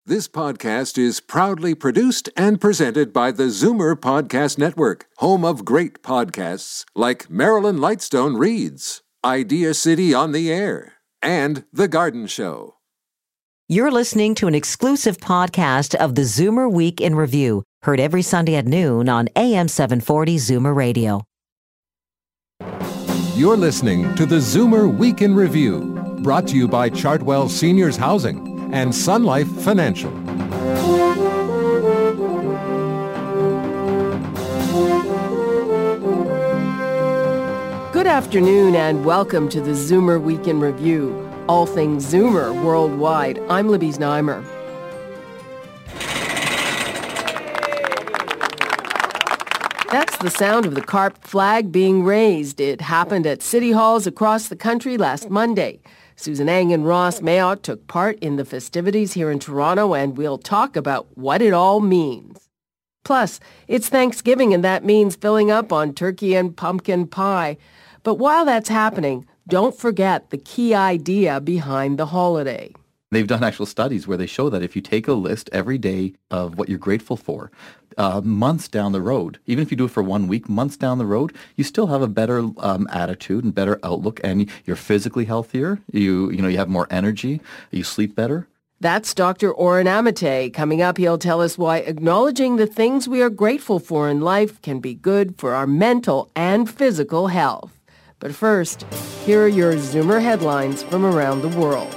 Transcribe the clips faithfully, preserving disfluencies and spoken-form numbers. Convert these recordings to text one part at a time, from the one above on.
This podcast is proudly produced and presented by the Zoomer Podcast Network, home of great podcasts like Marilyn Lightstone Reads, Idea City on the Air, and The Garden Show. You're listening to an exclusive podcast of the Zoomer Week in Review, heard every Sunday at noon on A M seven forty Zoomer Radio. You're listening to the Zoomer Week in Review, brought to you by Chartwell Seniors Housing and Sun Life Financial. Good afternoon and welcome to the Zoomer Week in Review. All things Zoomer worldwide. I'm Libby Znaimer. That's the sound of the C A R P flag being raised. It happened at city halls across the country last Monday. Susan Eng and Ross Mayotte took part in the festivities here in Toronto, and we'll talk about what it all means. Plus, it's Thanksgiving, and that means filling up on turkey and pumpkin pie. But while that's happening, don't forget the key idea behind the holiday. They've done actual studies where they show that if you take a list every day of what you're grateful for, uh, months down the road, even if you do it for one week, months down the road, you still have a better um, attitude and better outlook, and you're physically healthier. You you know you have more energy. You sleep better. That's Doctor Oren Amate. Coming up, he'll tell us why acknowledging the things we are grateful for in life can be good for our mental and physical health. But first, here are your Zoomer headlines from around the world.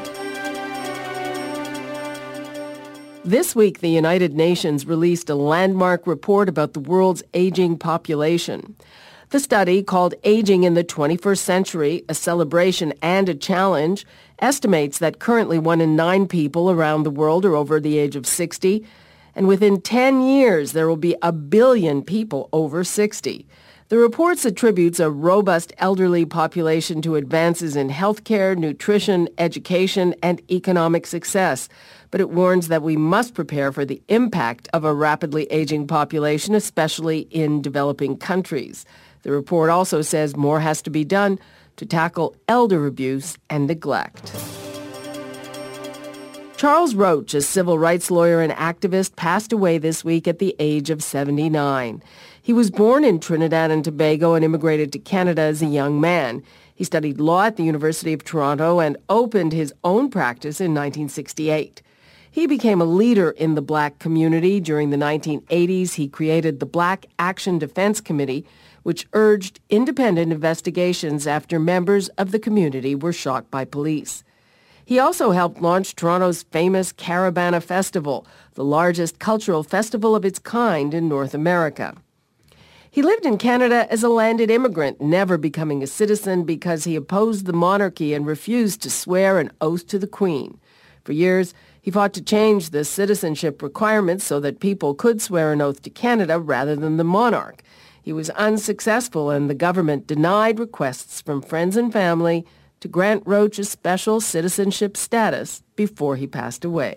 This week, the United Nations released a landmark report about the world's aging population. The study, called Aging in the twenty-first Century, a Celebration and a Challenge, estimates that currently one in nine people around the world are over the age of sixty, and within ten years there will be a billion people over sixty. The report attributes a robust elderly population to advances in healthcare, nutrition, education, and economic success. But it warns that we must prepare for the impact of a rapidly aging population, especially in developing countries. The report also says more has to be done to tackle elder abuse and neglect. Charles Roach, a civil rights lawyer and activist, passed away this week at the age of seventy-nine. He was born in Trinidad and Tobago and immigrated to Canada as a young man. He studied law at the University of Toronto and opened his own practice in nineteen sixty-eight. He became a leader in the black community. During the nineteen eighties, he created the Black Action Defense Committee, which urged independent investigations after members of the community were shot by police. He also helped launch Toronto's famous Caribana Festival, the largest cultural festival of its kind in North America. He lived in Canada as a landed immigrant, never becoming a citizen because he opposed the monarchy and refused to swear an oath to the Queen. For years, he fought to change the citizenship requirements so that people could swear an oath to Canada rather than the monarch. He was unsuccessful, and the government denied requests from friends and family to grant Roach a special citizenship status before he passed away.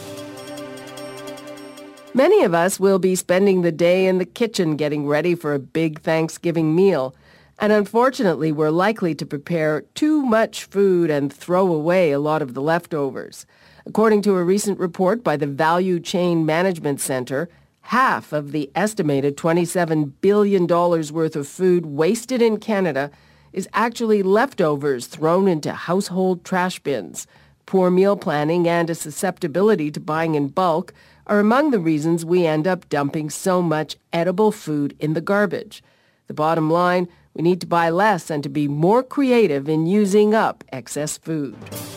Many of us will be spending the day in the kitchen getting ready for a big Thanksgiving meal, and unfortunately we're likely to prepare too much food and throw away a lot of the leftovers. According to a recent report by the Value Chain Management Center, half of the estimated twenty-seven billion dollars worth of food wasted in Canada is actually leftovers thrown into household trash bins. Poor meal planning and a susceptibility to buying in bulk are among the reasons we end up dumping so much edible food in the garbage. The bottom line, we need to buy less and to be more creative in using up excess food.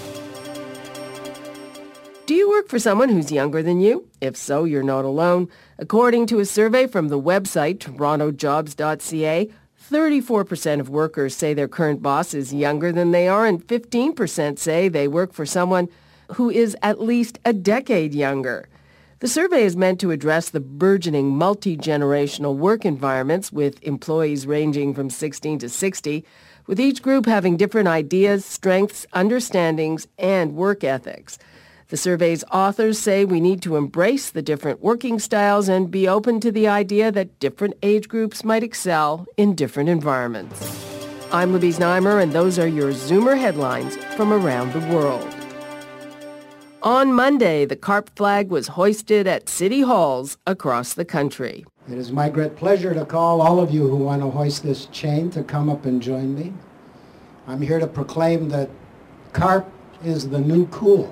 Do you work for someone who's younger than you? If so, you're not alone. According to a survey from the website toronto jobs dot c a, thirty-four percent of workers say their current boss is younger than they are, and fifteen percent say they work for someone who is at least a decade younger. The survey is meant to address the burgeoning multi-generational work environments with employees ranging from sixteen to sixty, with each group having different ideas, strengths, understandings, and work ethics. The survey's authors say we need to embrace the different working styles and be open to the idea that different age groups might excel in different environments. I'm Libby Znaimer, and those are your Zoomer headlines from around the world. On Monday, the CARP flag was hoisted at city halls across the country. It is my great pleasure to call all of you who want to hoist this chain to come up and join me. I'm here to proclaim that CARP is the new cool.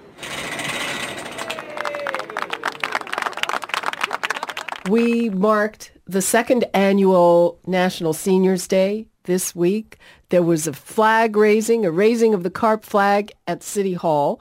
We marked the second annual National Seniors Day this week. There was a flag raising, a raising of the CARP flag at City Hall.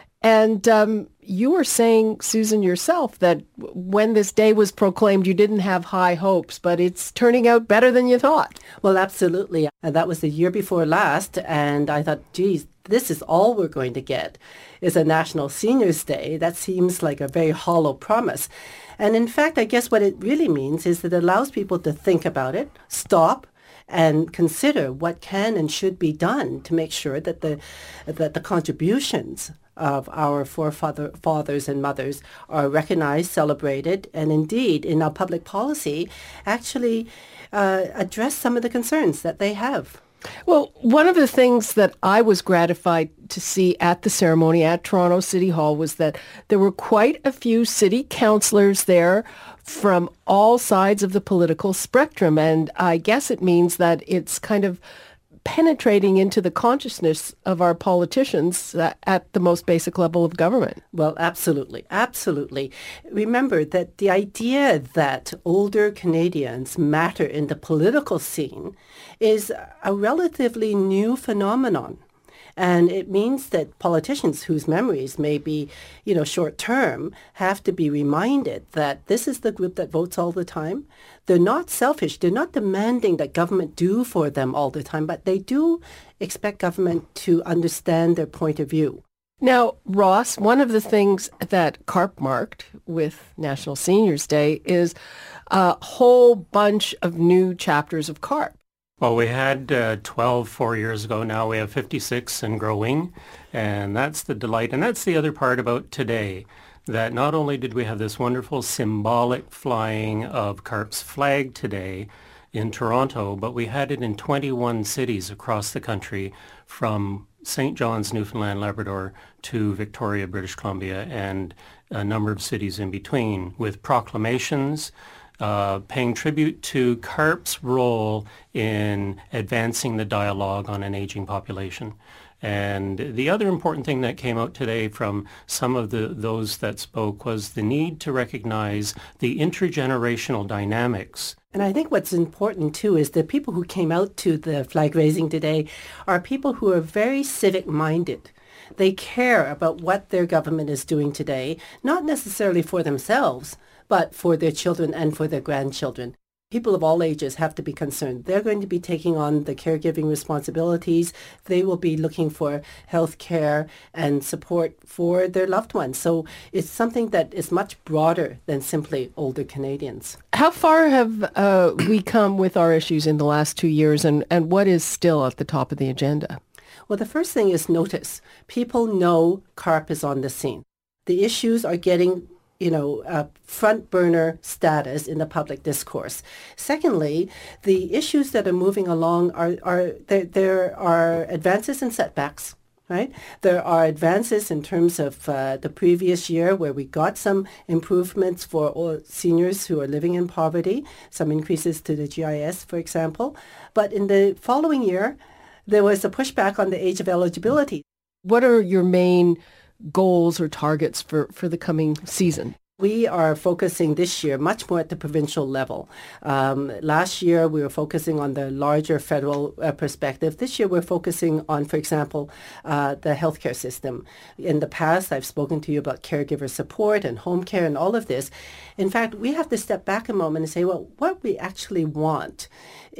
And um, you were saying, Susan, yourself, that when this day was proclaimed, you didn't have high hopes, but it's turning out better than you thought. Well, absolutely. And that was the year before last. And I thought, geez, this is all we're going to get is a National Seniors Day. That seems like a very hollow promise. And in fact, I guess what it really means is that it allows people to think about it, stop, and consider what can and should be done to make sure that the that the contributions of our forefather fathers and mothers are recognized, celebrated, and indeed in our public policy actually uh, address some of the concerns that they have. Well, one of the things that I was gratified to see at the ceremony at Toronto City Hall was that there were quite a few city councillors there from all sides of the political spectrum. And I guess it means that it's kind of penetrating into the consciousness of our politicians uh, at the most basic level of government. Well, absolutely. Absolutely. Remember that the idea that older Canadians matter in the political scene is a relatively new phenomenon. And it means that politicians whose memories may be, you know, short-term have to be reminded that this is the group that votes all the time. They're not selfish. They're not demanding that government do for them all the time, but they do expect government to understand their point of view. Now, Ross, one of the things that CARP marked with National Seniors Day is a whole bunch of new chapters of CARP. Well, we had uh, twelve four years ago. Now we have fifty-six and growing, and that's the delight. And that's the other part about today, that not only did we have this wonderful symbolic flying of CARP's flag today in Toronto, but we had it in twenty-one cities across the country, from Saint John's, Newfoundland, Labrador, to Victoria, British Columbia, and a number of cities in between, with proclamations, Uh, paying tribute to CARP's role in advancing the dialogue on an aging population. And the other important thing that came out today from some of the those that spoke was the need to recognize the intergenerational dynamics. And I think what's important, too, is the people who came out to the flag raising today are people who are very civic-minded. They care about what their government is doing today, not necessarily for themselves, but for their children and for their grandchildren. People of all ages have to be concerned. They're going to be taking on the caregiving responsibilities. They will be looking for health care and support for their loved ones. So it's something that is much broader than simply older Canadians. How far have uh, we come with our issues in the last two years, and, and what is still at the top of the agenda? Well, the first thing is notice. People know CARP is on the scene. The issues are getting you know, uh, front burner status in the public discourse. Secondly, the issues that are moving along are, are there, there are advances and setbacks, right? There are advances in terms of uh, the previous year where we got some improvements for all seniors who are living in poverty, some increases to the G I S, for example. But in the following year, there was a pushback on the age of eligibility. What are your main goals or targets for, for the coming season? We are focusing this year much more at the provincial level. Um, last year, we were focusing on the larger federal uh, perspective. This year, we're focusing on, for example, uh, the healthcare system. In the past, I've spoken to you about caregiver support and home care and all of this. In fact, we have to step back a moment and say, well, what we actually want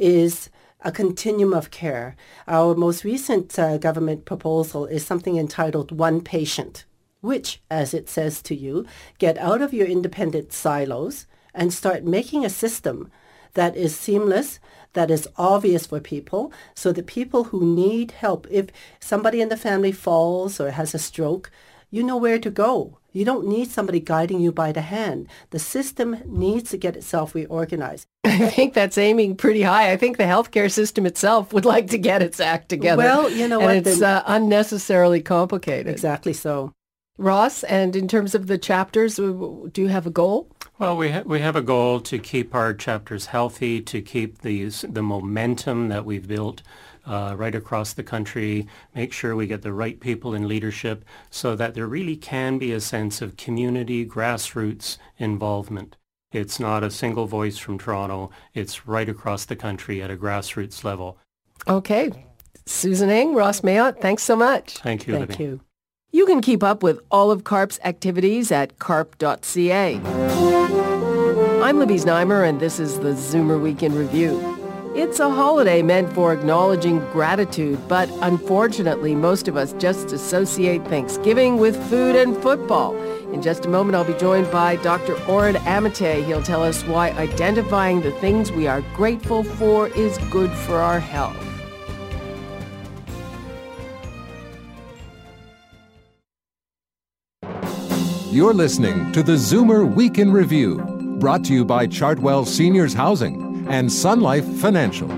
is a continuum of care. Our most recent uh, government proposal is something entitled One Patient, which, as it says to you, get out of your independent silos and start making a system that is seamless, that is obvious for people, so that people who need help, if somebody in the family falls or has a stroke, you know where to go. You don't need somebody guiding you by the hand. The system needs to get itself reorganized. I think that's aiming pretty high. I think the healthcare system itself would like to get its act together. Well, you know and what? It's uh, unnecessarily complicated. Exactly so. Ross, and in terms of the chapters, do you have a goal? Well, we, ha- we have a goal to keep our chapters healthy, to keep these, the momentum that we've built uh, right across the country, make sure we get the right people in leadership so that there really can be a sense of community, grassroots involvement. It's not a single voice from Toronto. It's right across the country at a grassroots level. Okay. Susan Eng, Ross Mayotte, thanks so much. Thank you, Thank Libby. you. You can keep up with all of CARP's activities at carp dot c a. I'm Libby Znaimer, and this is the Zoomer Week in Review. It's a holiday meant for acknowledging gratitude, but unfortunately, most of us just associate Thanksgiving with food and football. In just a moment, I'll be joined by Doctor Oren Amitay. He'll tell us why identifying the things we are grateful for is good for our health. You're listening to the Zoomer Week in Review, brought to you by Chartwell Seniors Housing and Sun Life Financial.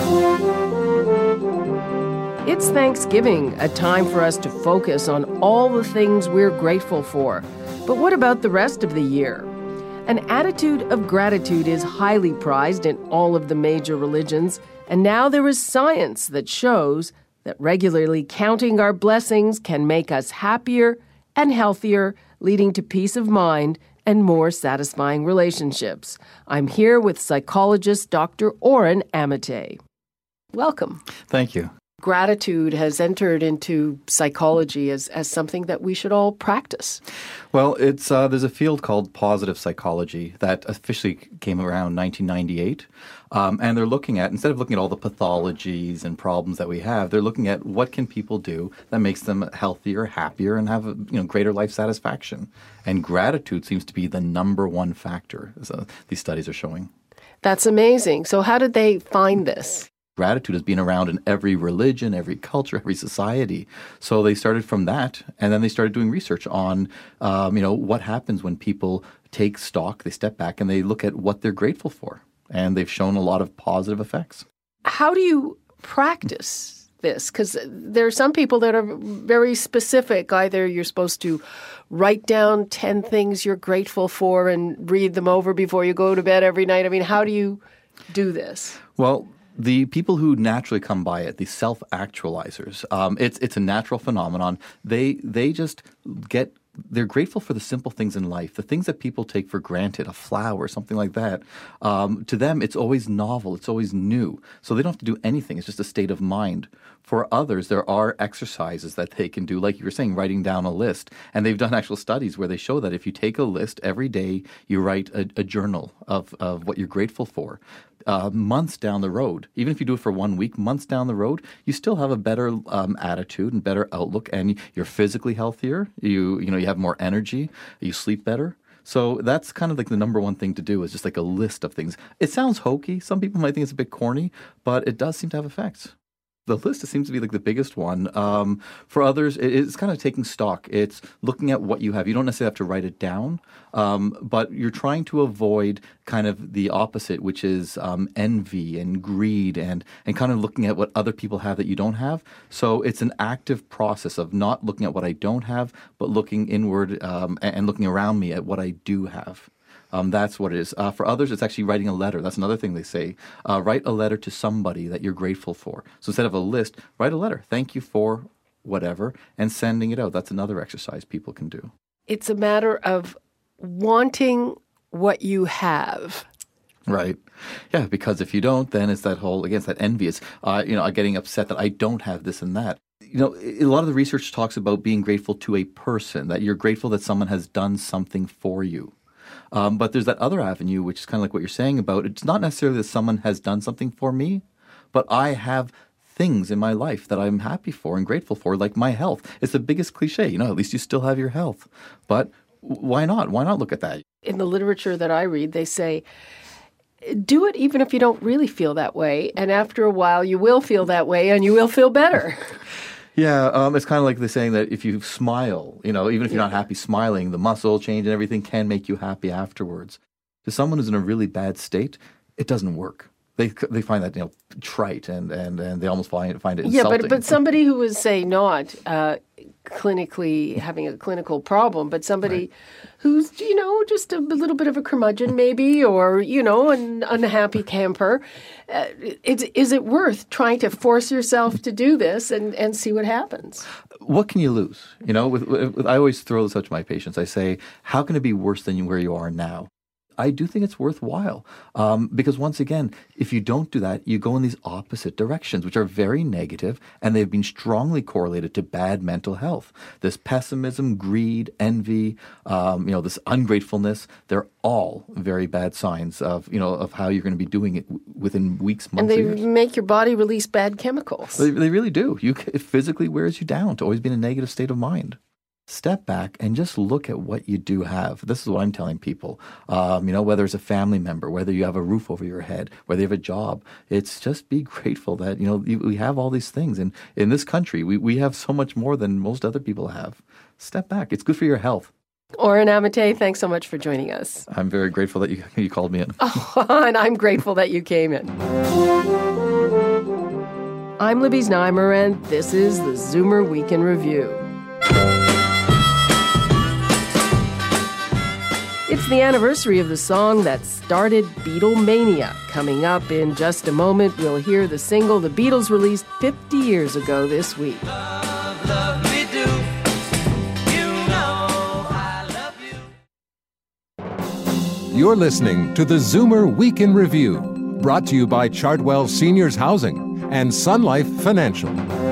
It's Thanksgiving, a time for us to focus on all the things we're grateful for. But what about the rest of the year? An attitude of gratitude is highly prized in all of the major religions, and now there is science that shows that regularly counting our blessings can make us happier and healthier, leading to peace of mind and more satisfying relationships. I'm here with psychologist Doctor Oren Amitay. Welcome. Thank you. Gratitude has entered into psychology as, as something that we should all practice. Well, it's uh, there's a field called positive psychology that officially came around nineteen ninety-eight. Um, and they're looking at, instead of looking at all the pathologies and problems that we have, they're looking at what can people do that makes them healthier, happier, and have a, you know, greater life satisfaction. And gratitude seems to be the number one factor, as uh, these studies are showing. That's amazing. So how did they find this? Gratitude has been around in every religion, every culture, every society. So they started from that, and then they started doing research on, um, you know, what happens when people take stock, they step back, and they look at what they're grateful for. And they've shown a lot of positive effects. How do you practice this? Because there are some people that are very specific. Either you're supposed to write down ten things you're grateful for and read them over before you go to bed every night. I mean, how do you do this? Well, the people who naturally come by it, the self-actualizers, um, it's it's a natural phenomenon. They they just get they're grateful for the simple things in life, the things that people take for granted, a flower, something like that. Um, to them, it's always novel. It's always new. So they don't have to do anything. It's just a state of mind. For others, there are exercises that they can do, like you were saying, writing down a list. And they've done actual studies where they show that if you take a list every day, you write a, a journal of, of what you're grateful for. Uh, months down the road, even if you do it for one week, months down the road, you still have a better um, attitude and better outlook, and you're physically healthier. You you know you have more energy. You sleep better. So that's kind of like the number one thing to do is just like a list of things. It sounds hokey. Some people might think it's a bit corny, but it does seem to have effects. The list seems to be like the biggest one. Um, for others, it, it's kind of taking stock. It's looking at what you have. You don't necessarily have to write it down, um, but you're trying to avoid kind of the opposite, which is um, envy and greed and, and kind of looking at what other people have that you don't have. So it's an active process of not looking at what I don't have, but looking inward um, and, and looking around me at what I do have. Um, that's what it is. Uh, for others, it's actually writing a letter. That's another thing they say. Uh, write a letter to somebody that you're grateful for. So instead of a list, write a letter. Thank you for whatever, and sending it out. That's another exercise people can do. It's a matter of wanting what you have. Right. Yeah, because if you don't, then it's that whole, again, it's that envious, uh, you know, getting upset that I don't have this and that. You know, a lot of the research talks about being grateful to a person, that you're grateful that someone has done something for you. Um, but there's that other avenue, which is kind of like what you're saying about, it's not necessarily that someone has done something for me, but I have things in my life that I'm happy for and grateful for, like my health. It's the biggest cliche, you know, at least you still have your health. But why not? Why not look at that? In the literature that I read, they say, do it even if you don't really feel that way. And after a while, you will feel that way and you will feel better. Yeah, um, it's kind of like the saying that if you smile, you know, even if you're not happy, smiling, the muscle change and everything can make you happy afterwards. To someone who's in a really bad state, it doesn't work. they they find that, you know, trite, and, and, and they almost find find it Yeah, insulting. but but somebody who was, say, not uh, clinically having a clinical problem, but somebody Right. who's, you know, just a little bit of a curmudgeon maybe, or, you know, an unhappy camper, uh, is, is it worth trying to force yourself to do this and, and see what happens? What can you lose? You know, with, with, I always throw this out to my patients. I say, how can it be worse than where you are now? I do think it's worthwhile um, because, once again, if you don't do that, you go in these opposite directions, which are very negative, and they've been strongly correlated to bad mental health. This pessimism, greed, envy, um, you know, this ungratefulness, they're all very bad signs of, you know, of how you're going to be doing it w- within weeks, months, And they years. make your body release bad chemicals. They, they really do. You, it physically wears you down to always be in a negative state of mind. Step back and just look at what you do have. This is what I'm telling people. Um, you know, whether it's a family member, whether you have a roof over your head, whether you have a job, it's just be grateful that, you know, you, we have all these things. And in this country, we, we have so much more than most other people have. Step back. It's good for your health. Oren Amate, thanks so much for joining us. I'm very grateful that you, you called me in. Oh, and I'm grateful that you came in. I'm Libby Znaimer, and this is the Zoomer Week in Review. It's the anniversary of the song that started Beatlemania. Coming up in just a moment, we'll hear the single the Beatles released fifty years ago this week. Love, love me do. You know I love you. You're listening to the Zoomer Week in Review, brought to you by Chartwell Seniors Housing and Sun Life Financial.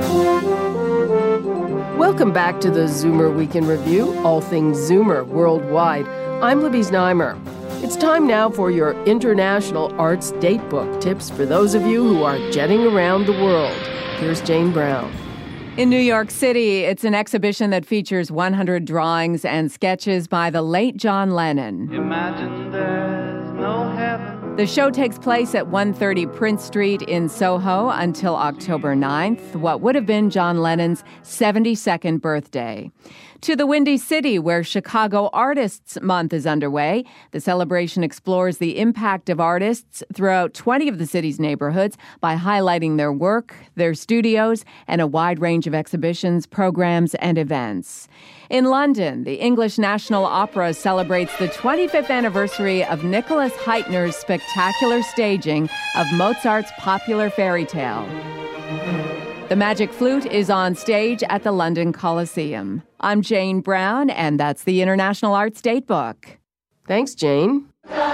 Welcome back to the Zoomer Week in Review, all things Zoomer worldwide. I'm Libby Znaimer. It's time now for your International Arts Datebook tips for those of you who are jetting around the world. Here's Jane Brown. In New York City, it's an exhibition that features one hundred drawings and sketches by the late John Lennon. Imagine there's no heaven. The show takes place at one thirty Prince Street in Soho until October ninth, what would have been John Lennon's seventy-second birthday. To the Windy City, where Chicago Artists Month is underway. The celebration explores the impact of artists throughout twenty of the city's neighborhoods by highlighting their work, their studios, and a wide range of exhibitions, programs, and events. In London, the English National Opera celebrates the twenty-fifth anniversary of Nicholas Hytner's spectacular staging of Mozart's popular fairy tale. The Magic Flute is on stage at the London Coliseum. I'm Jane Brown, and that's the International Arts Datebook. Thanks, Jane.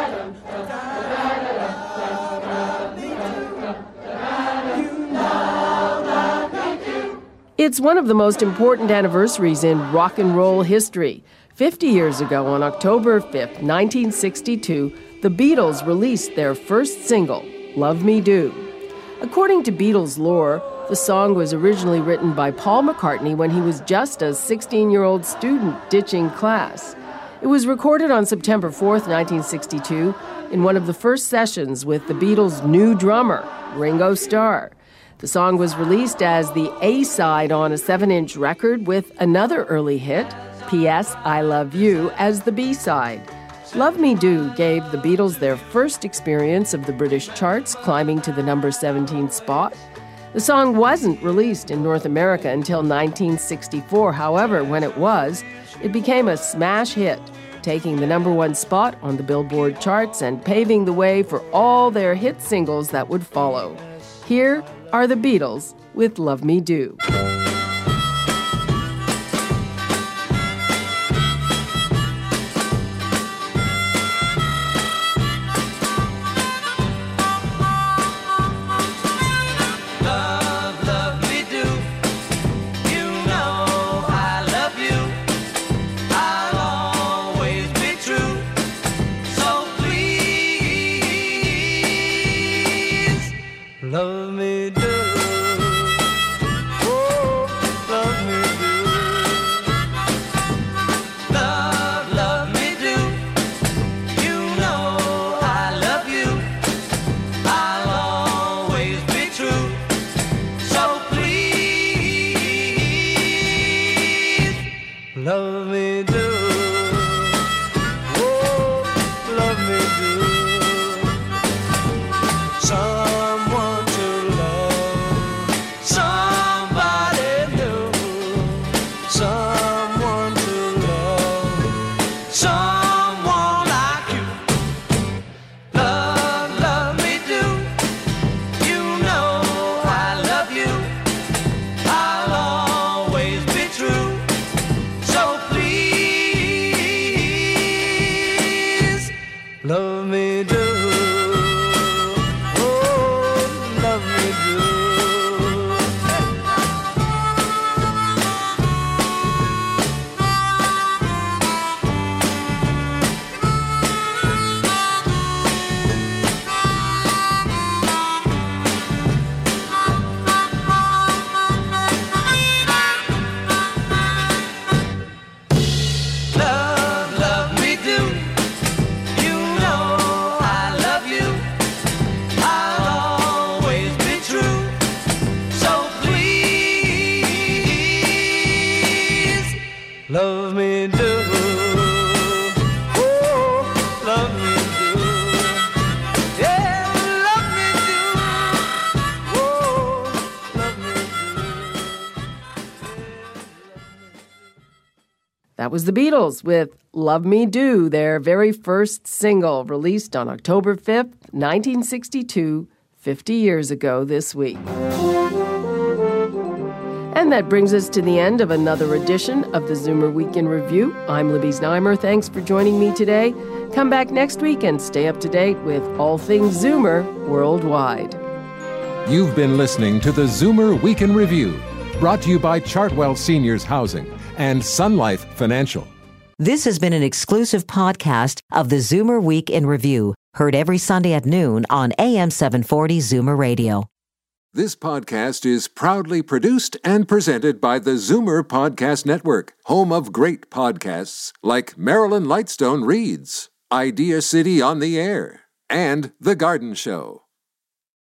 It's one of the most important anniversaries in rock and roll history. Fifty years ago, on October fifth, nineteen sixty-two, the Beatles released their first single, Love Me Do. According to Beatles lore, the song was originally written by Paul McCartney when he was just a sixteen-year-old student ditching class. It was recorded on September fourth, nineteen sixty-two, in one of the first sessions with the Beatles' new drummer, Ringo Starr. The song was released as the A-side on a seven-inch record with another early hit, P S I Love You, as the B-side. Love Me Do gave the Beatles their first experience of the British charts, climbing to the number seventeen spot. The song wasn't released in North America until nineteen sixty-four. However, when it was, it became a smash hit, taking the number one spot on the Billboard charts and paving the way for all their hit singles that would follow. Here are the Beatles with Love Me Do. Love, love me do. You know I love you. I'll always be true. So please, love me do. Oh, was the Beatles with Love Me Do, their very first single, released on October fifth, nineteen sixty-two, fifty years ago this week. And that brings us to the end of another edition of the Zoomer Week in Review. I'm Libby Znaimer. Thanks for joining me today. Come back next week and stay up to date with all things Zoomer worldwide. You've been listening to the Zoomer Week in Review, brought to you by Chartwell Seniors Housing and Sun Life Financial. This has been an exclusive podcast of the Zoomer Week in Review, heard every Sunday at noon on A M seven forty Zoomer Radio. This podcast is proudly produced and presented by the Zoomer Podcast Network, home of great podcasts like Marilyn Lightstone Reads, Idea City on the Air, and The Garden Show.